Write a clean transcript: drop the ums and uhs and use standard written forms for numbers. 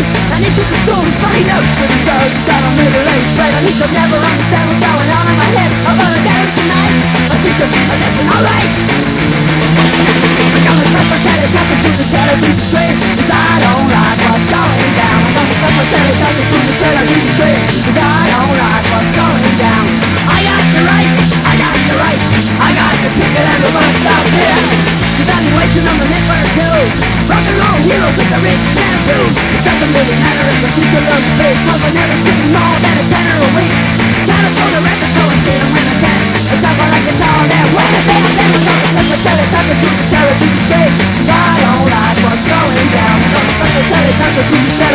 speech, and he took the school with funny notes with his toes. He's got a middle-aged brain, and he could never understand what's going on in my head. I'm gonna get him tonight. I'll teach him a lesson, alright. I'm gonna press my telecaster to the television screen, 'cause I don't like what's going down. I'm gonna press my telecaster to the television screen, 'cause I don't like what's going down. I got the right, I got the right, I got the ticket and the bus stop here. Evaluation on the network news. Rock and roll heroes with the rich man blues. It doesn't really matter if the future looks bleak, 'cause I never see more than a tenner a week. Can't afford a record, so I steal them when I can. I jump on a guitar and then when I bang them, I'm gonna press my telecaster to the television screen, 'cause I don't like what's going down. I'm gonna press my telecaster to the television